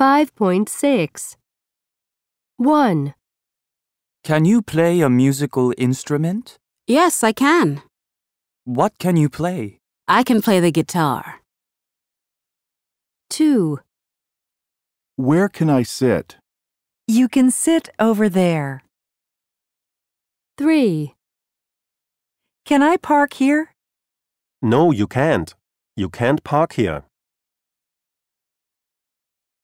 5.6. 1, Can you play a musical instrument? Yes, I can. What can you play? I can play the guitar. 2, Where can I sit? You can sit over there. 3, Can I park here? No, you can't. You can't park here.